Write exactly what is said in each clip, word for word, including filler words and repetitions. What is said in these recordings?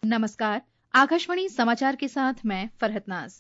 नमस्कार, आकाशवाणी समाचार के साथ मैं फरहत नाज।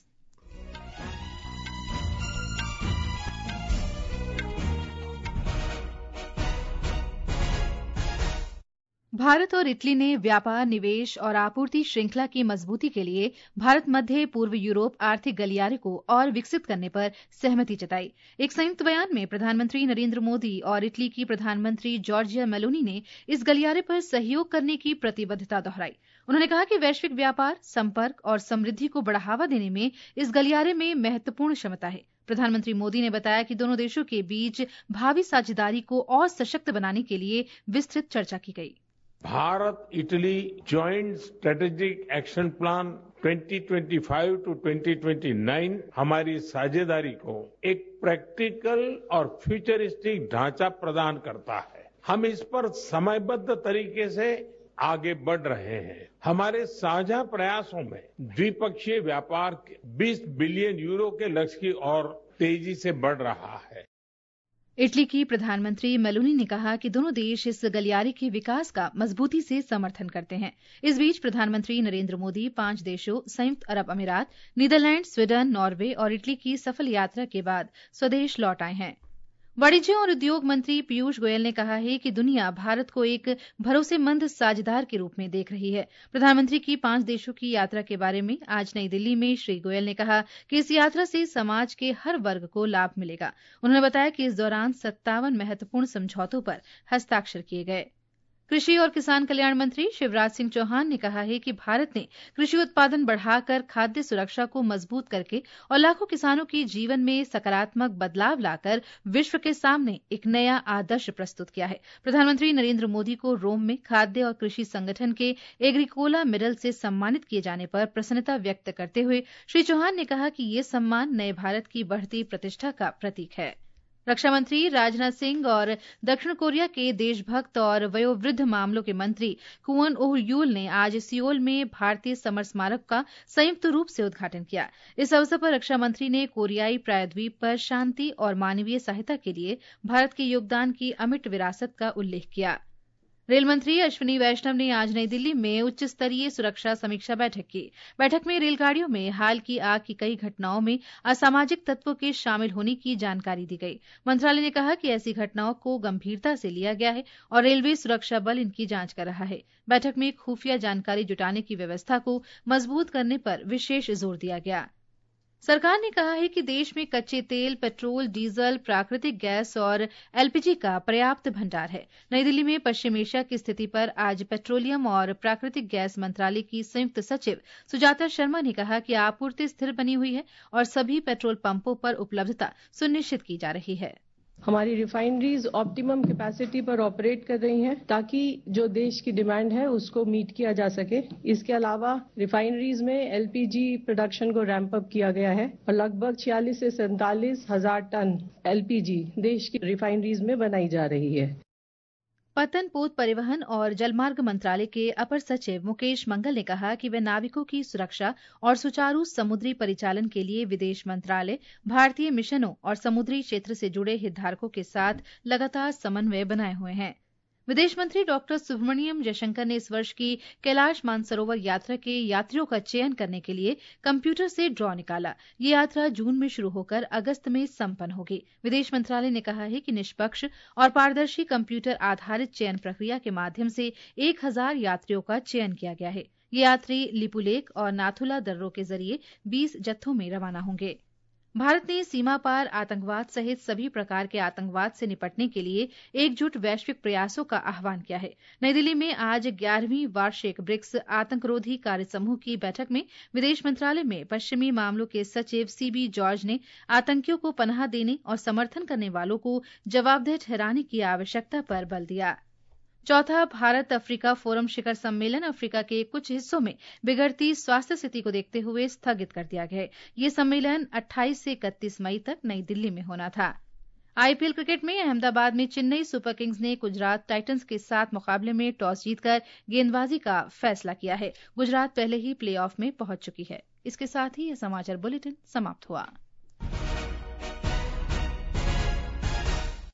भारत और इटली ने व्यापार, निवेश और आपूर्ति श्रृंखला की मजबूती के लिए भारत मध्य पूर्व यूरोप आर्थिक गलियारे को और विकसित करने पर सहमति जताई। एक संयुक्त बयान में प्रधानमंत्री नरेंद्र मोदी और इटली की प्रधानमंत्री जॉर्जिया मेलोनी ने इस गलियारे पर सहयोग करने की प्रतिबद्धता दोहराई। उन्होंने कहा कि वैश्विक व्यापार, संपर्क और समृद्धि को बढ़ावा देने में इस गलियारे में महत्वपूर्ण क्षमता है। प्रधानमंत्री मोदी ने बताया कि दोनों देशों के बीच भावी साझेदारी को और सशक्त बनाने के लिए विस्तृत चर्चा की गई। Bharat Italy joint strategic action plan twenty twenty five to twenty twenty nine हमारी साझेदारी को एक प्रैक्टिकल और फ्यूचरिस्टिक ढांचा प्रदान करता है। हम इस पर समयबद्ध तरीके से आगे बढ़ रहे हैं। हमारे साझा प्रयासों में द्विपक्षीय व्यापार बीस बिलियन यूरो के लक्ष्य की ओर तेजी से बढ़ रहा है। इटली की प्रधानमंत्री मेलोनी ने कहा कि दोनों देश इस गलियारे के विकास का मजबूती से समर्थन करते हैं। इस बीच प्रधानमंत्री नरेंद्र मोदी पांच देशों संयुक्त अरब अमीरात, नीदरलैंड, स्वीडन, नॉर्वे और इटली की सफल यात्रा के बाद स्वदेश लौट आए हैं। वाणिज्य और उद्योग मंत्री पीयूष गोयल ने कहा है कि दुनिया भारत को एक भरोसेमंद साझेदार के रूप में देख रही है। प्रधानमंत्री की पांच देशों की यात्रा के बारे में आज नई दिल्ली में श्री गोयल ने कहा कि इस यात्रा से समाज के हर वर्ग को लाभ मिलेगा। उन्होंने बताया कि इस दौरान सत्तावन महत्वपूर्ण समझौतों पर हस्ताक्षर किए गए। कृषि और किसान कल्याण मंत्री शिवराज सिंह चौहान ने कहा है कि भारत ने कृषि उत्पादन बढ़ाकर खाद्य सुरक्षा को मजबूत करके और लाखों किसानों के जीवन में सकारात्मक बदलाव लाकर विश्व के सामने एक नया आदर्श प्रस्तुत किया है। प्रधानमंत्री नरेंद्र मोदी को रोम में खाद्य और कृषि संगठन के एग्रीकोला मेडल से सम्मानित किए जाने पर प्रसन्नता व्यक्त करते हुए श्री चौहान ने कहा कि ये सम्मान नए भारत की बढ़ती प्रतिष्ठा का प्रतीक है। रक्षा मंत्री राजनाथ सिंह और दक्षिण कोरिया के देशभक्त और वयोवृद्ध मामलों के मंत्री कुवन ओह यूल ने आज सियोल में भारतीय समर स्मारक का संयुक्त रूप से उद्घाटन किया। इस अवसर पर रक्षा मंत्री ने कोरियाई प्रायद्वीप पर शांति और मानवीय सहायता के लिए भारत के योगदान की अमिट विरासत का उल्लेख किया। रेल मंत्री अश्विनी वैष्णव ने आज नई दिल्ली में उच्च स्तरीय सुरक्षा समीक्षा बैठक की। बैठक में रेलगाड़ियों में हाल की आग की कई घटनाओं में असामाजिक तत्वों के शामिल होने की जानकारी दी गई। मंत्रालय ने कहा कि ऐसी घटनाओं को गंभीरता से लिया गया है और रेलवे सुरक्षा बल इनकी जांच कर रहा है। बैठक में खुफिया जानकारी जुटाने की व्यवस्था को मजबूत करने पर विशेष जोर दिया गया। सरकार ने कहा है कि देश में कच्चे तेल, पेट्रोल, डीजल, प्राकृतिक गैस और एलपीजी का पर्याप्त भंडार है। नई दिल्ली में पश्चिम एशिया की स्थिति पर आज पेट्रोलियम और प्राकृतिक गैस मंत्रालय की संयुक्त सचिव सुजाता शर्मा ने कहा कि आपूर्ति स्थिर बनी हुई है और सभी पेट्रोल पंपों पर उपलब्धता सुनिश्चित की जा रही है। हमारी रिफाइनरीज ऑप्टिमम कैपेसिटी पर ऑपरेट कर रही हैं ताकि जो देश की डिमांड है उसको मीट किया जा सके। इसके अलावा रिफाइनरीज में एलपीजी प्रोडक्शन को रैंप अप किया गया है और लगभग छियालीस से सैंतालीस हजार टन एलपीजी देश की रिफाइनरीज में बनाई जा रही है। पतन, पोत परिवहन और जलमार्ग मंत्रालय के अपर सचिव मुकेश मंगल ने कहा कि वे नाविकों की सुरक्षा और सुचारू समुद्री परिचालन के लिए विदेश मंत्रालय, भारतीय मिशनों और समुद्री क्षेत्र से जुड़े हितधारकों के साथ लगातार समन्वय बनाए हुए हैं। विदेश मंत्री डॉक्टर सुब्रमण्यम जयशंकर ने इस वर्ष की कैलाश मानसरोवर यात्रा के यात्रियों का चयन करने के लिए कंप्यूटर से ड्रॉ निकाला। ये यात्रा जून में शुरू होकर अगस्त में संपन्न होगी। विदेश मंत्रालय ने कहा है कि निष्पक्ष और पारदर्शी कंप्यूटर आधारित चयन प्रक्रिया के माध्यम से एक हजार यात्रियों का चयन किया गया है। ये यात्री लिपुलेख और नाथुला दर्रों के जरिए बीस जत्थों में रवाना होंगे। भारत ने सीमा पार आतंकवाद सहित सभी प्रकार के आतंकवाद से निपटने के लिए एकजुट वैश्विक प्रयासों का आह्वान किया है। नई दिल्ली में आज ग्यारहवीं वार्षिक ब्रिक्स आतंकरोधी कार्य समूह की बैठक में विदेश मंत्रालय में पश्चिमी मामलों के सचिव सीबी जॉर्ज ने आतंकियों को पनाह देने और समर्थन करने वालों को जवाबदेह ठहराने की आवश्यकता पर बल दिया। चौथा भारत अफ्रीका फोरम शिखर सम्मेलन अफ्रीका के कुछ हिस्सों में बिगड़ती स्वास्थ्य स्थिति को देखते हुए स्थगित कर दिया गया है। ये सम्मेलन अट्ठाईस से इकतीस मई तक नई दिल्ली में होना था। आईपीएल क्रिकेट में अहमदाबाद में चेन्नई सुपर किंग्स ने गुजरात टाइटंस के साथ मुकाबले में टॉस जीतकर गेंदबाजी का फैसला किया है। गुजरात पहले ही प्लेऑफ में पहुंच चुकी है। इसके साथ ही यह समाचार बुलेटिन समाप्त हुआ।